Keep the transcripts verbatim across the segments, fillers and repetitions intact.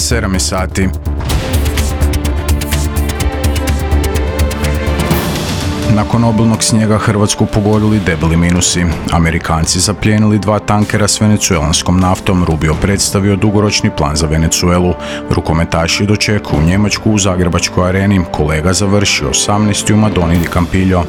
sedam je sati. Nakon obilnog snijega Hrvatsku pogodili debeli minusi. Amerikanci zaplijenili dva tankera s venecuelanskom naftom. Rubio predstavio dugoročni plan za Venecuelu. Rukometaši dočekuju Njemačku u Zagrebačkoj areni. Kolega završio osamnaesti u Madoni di Campiglio.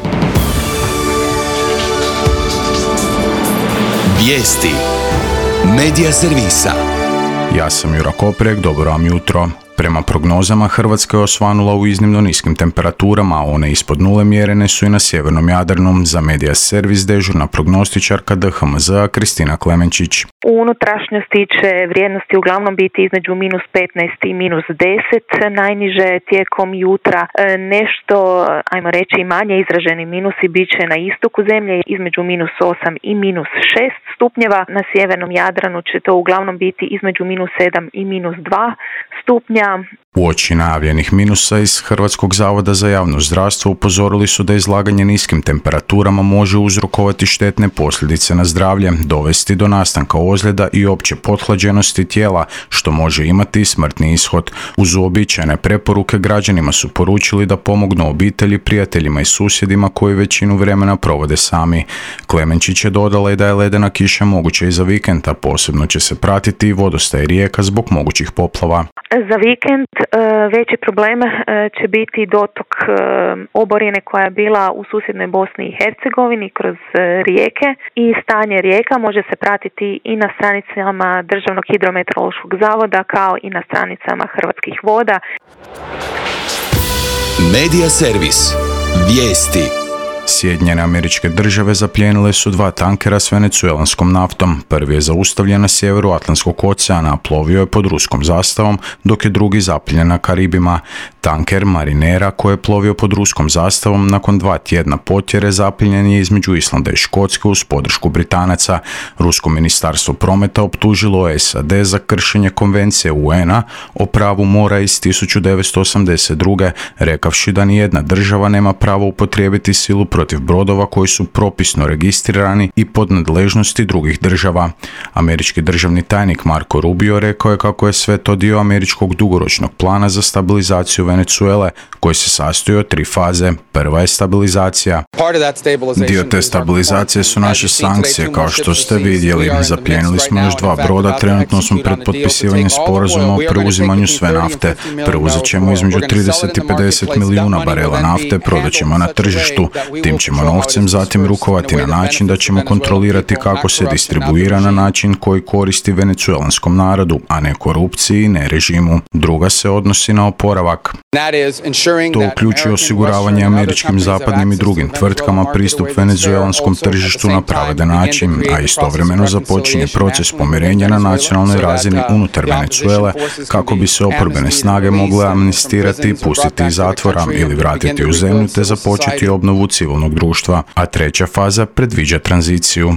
Vijesti Medija servisa. Ja sam Jura Koprek, dobro vam jutro. Prema prognozama, Hrvatska je osvanula u iznimno niskim temperaturama, a one ispod nule mjerene su i na sjevernom Jadranu. Za Medija servis dežurna prognostičarka D H M Z-a Kristina Klemenčić. U unutrašnjosti će vrijednosti uglavnom biti između minus petnaest i minus deset, najniže tijekom jutra. Nešto, ajmo reći, manje izraženi minusi bit će na istoku zemlje između minus osam i minus šest stupnjeva. Na sjevernom Jadranu će to uglavnom biti između minus sedam i minus dva stupnja. Uoči najavljenih minusa iz Hrvatskog zavoda za javno zdravstvo upozorili su da izlaganje niskim temperaturama može uzrokovati štetne posljedice na zdravlje, dovesti do nastanka ozljeda i opće pothlađenosti tijela, što može imati i smrtni ishod. Uz uobičajene preporuke građanima su poručili da pomognu obitelji, prijateljima i susjedima koji većinu vremena provode sami. Klemenčić je dodala i da je ledena kiša moguća i za vikend, a posebno će se pratiti i vodostaj rijeka zbog mogućih poplava. Za vikend veći problem će biti dotok oborine koja je bila u susjednoj Bosni i Hercegovini kroz rijeke i stanje rijeka može se pratiti i na stranicama Državnog hidrometeorološkog zavoda kao i na stranicama Hrvatskih voda. Medija servis. Vijesti. Sjedinjene Američke Države zaplijenile su dva tankera s venecuelanskom naftom. Prvi je zaustavljen na sjeveru Atlantskog oceana, a plovio je pod ruskom zastavom, dok je drugi zaplijenjen na Karibima. Tanker Marinera, koji je plovio pod ruskom zastavom, nakon dva tjedna potjere zaplijenjen je između Islanda i Škotske uz podršku Britanaca. Rusko ministarstvo prometa optužilo S A D za kršenje konvencije U N-a o pravu mora iz tisuću devetsto osamdeset druge, rekavši da nijedna država nema pravo upotrijebiti silu protiv brodova koji su propisno registrirani i pod nadležnosti drugih država. Američki državni tajnik Marco Rubio rekao je kako je sve to dio američkog dugoročnog plana za stabilizaciju Venecuele, koji se sastoji od tri faze. Prva je stabilizacija. Dio te stabilizacije su naše sankcije, kao što ste vidjeli. Zaplijenili smo još dva broda, trenutno smo pred potpisivanjem sporazuma o preuzimanju sve nafte. Preuzet ćemo između trideset i pedeset milijuna barela nafte, prodat ćemo na tržištu. Tim ćemo novcem zatim rukovati na način da ćemo kontrolirati kako se distribuira na način koji koristi venecuelanskom narodu, a ne korupciji, ne režimu. Druga se odnosi na oporavak. To uključuje osiguravanje američkim, zapadnim i drugim tvrtkama pristup venecuelanskom tržištu na pravedan način, a istovremeno započinje proces pomirenja na nacionalnoj razini unutar Venecuele kako bi se oporbene snage mogle amnestirati i pustiti iz zatvora ili vratiti u zemlju te započeti obnovu civilnog društva, a treća faza predviđa tranziciju.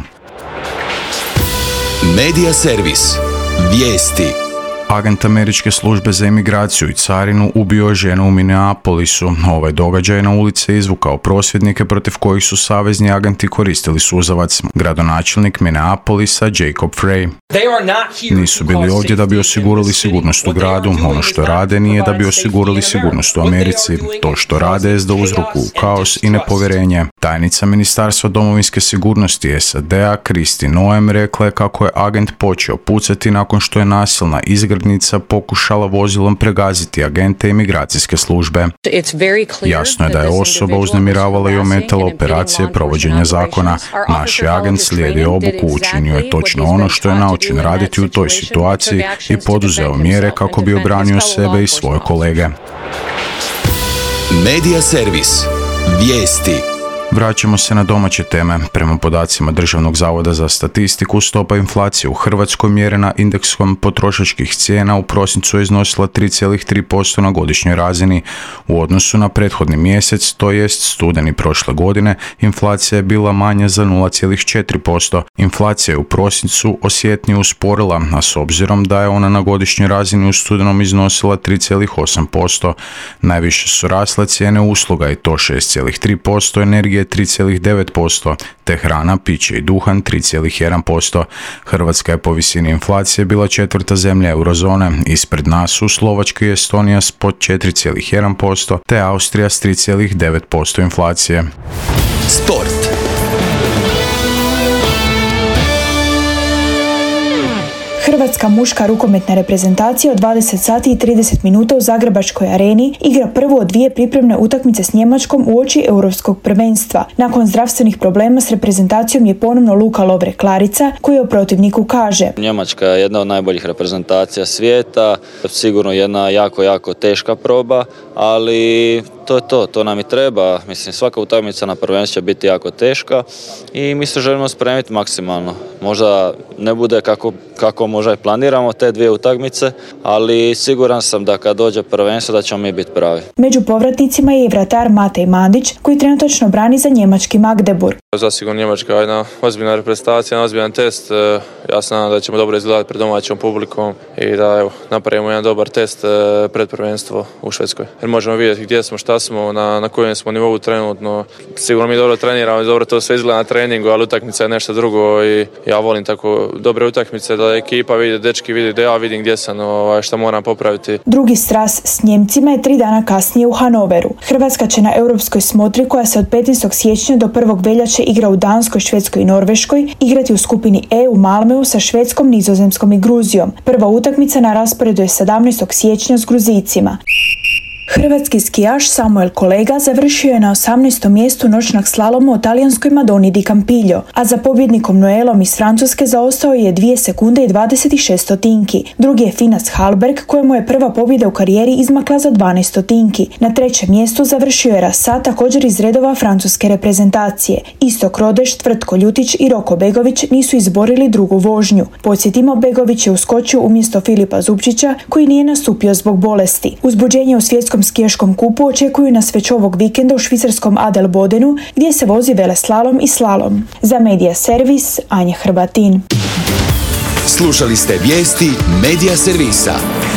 Medija servis. Vijesti. Agent američke službe za imigraciju i carinu ubio je ženu u Minneapolisu. Ovaj događaj je na ulice izvukao prosvjednike protiv kojih su savezni agenti koristili suzavac. Gradonačelnik Minneapolisa Jacob Frey. Nisu bili ovdje da bi osigurali sigurnost u gradu. Ono što rade nije da bi osigurali sigurnost u Americi. To što rade je da uzrokuju kaos i nepovjerenje. Tajnica Ministarstva domovinske sigurnosti S A D-a Kristi Noem rekla je kako je agent počeo pucati nakon što je nasilna izgradnja pokušala vozilom pregaziti agente imigracijske službe. Jasno je da je osoba uznemiravala i ometala operacije provođenja zakona. Naš je agent slijedio obuku, učinio je točno ono što je naučen raditi u toj situaciji i poduzeo mjere kako bi obranio sebe i svoje kolege. Medija servis. Vijesti. Vraćamo se na domaće teme. Prema podacima Državnog zavoda za statistiku, stopa inflacije u Hrvatskoj mjerena indeksom potrošačkih cijena u prosincu je iznosila tri zarez tri posto na godišnjoj razini. U odnosu na prethodni mjesec, to jest studeni prošle godine, inflacija je bila manja za nula zarez četiri posto. Inflacija je u prosincu osjetnije usporila, a s obzirom da je ona na godišnjoj razini u studenom iznosila tri zarez osam posto. Najviše su rasle cijene usluga i to šest zarez tri posto, energije energije tri zarez devet posto, te hrana, piće i duhan tri zarez jedan posto. Hrvatska je po visini inflacije bila četvrta zemlja eurozone. Ispred nas su Slovačka i Estonija s po četiri zarez jedan posto, te Austrija s tri zarez devet posto inflacije. Sport. Hrvatska muška rukometna reprezentacija od dvadeset sati i trideset minuta u Zagrebačkoj areni igra prvu od dvije pripremne utakmice s Njemačkom uoči europskog prvenstva. Nakon zdravstvenih problema s reprezentacijom je ponovno Luka Lovre-Klarica, koji o protivniku kaže: Njemačka je jedna od najboljih reprezentacija svijeta, sigurno jedna jako, jako teška proba, ali to je to, to nam i treba. Mislim, svaka utakmica na prvenstvu će biti jako teška i mi se želimo spremiti maksimalno. Možda ne bude kako, kako možda i planiramo te dvije utakmice, ali siguran sam da kad dođe prvenstvo da ćemo mi biti pravi. Među povratnicima je i vratar Matej Mandić, koji trenutačno brani za njemački Magdeburg. Zasigurno Njemačka je jedna ozbiljna reprezentacija, ozbiljan test. Ja se nadam da ćemo dobro izgledati pred domaćom publikom i da evo, napravimo jedan dobar test pred prvenstvo u Švedskoj. Jer možemo vidjeti gdje smo, šta smo, na, na kojem smo nivou trenutno. Sigurno mi dobro treniramo i dobro to sve izgleda na treningu, ali utakmica je nešto drugo i ja volim tako dobre utakmice da ekipa vidi, dečki vidi, da ja vidim gdje sam, ovaj, šta moram popraviti. Drugi sraz s Njemcima je tri dana kasnije u Hanoveru. Hrvatska će na europskoj smotri, koja se od petnaestog siječnja do prvog veljače igra u Danskoj, Švedskoj i Norveškoj, igrati u skupini E u Malmeu sa Švedskom, Nizozemskom i Gruzijom. Prva utakmica na rasporedu je sedamnaestog siječnja s Gruzijcima. Hrvatski skijaš Samuel Kolega završio je na osamnaestom mjestu noćnog slaloma u talijanskoj Madoni di Campiglio, a za pobjednikom Noelom iz Francuske zaostao je dvije sekunde i dvadeset šest stotinki. Drugi je Finac Halberg, kojemu je prva pobjeda u karijeri izmakla za dvanaest stotinki. Na trećem mjestu završio je Rasa, također iz redova francuske reprezentacije. Istok Rodeš, Tvrtko Ljutić i Roko Begović nisu izborili drugu vožnju. Podsjetimo, Begović je uskočio umjesto Filipa Zupčića, koji nije nastupio zbog bolesti. Uzbuđenje u svjetskom skijaškom kupu očekuju nas već ovog vikenda u švicarskom Adelbodenu, gdje se vozi veleslalom i slalom. Za Medija Servis, Anja Hrvatin. Slušali ste vijesti Medija Servisa.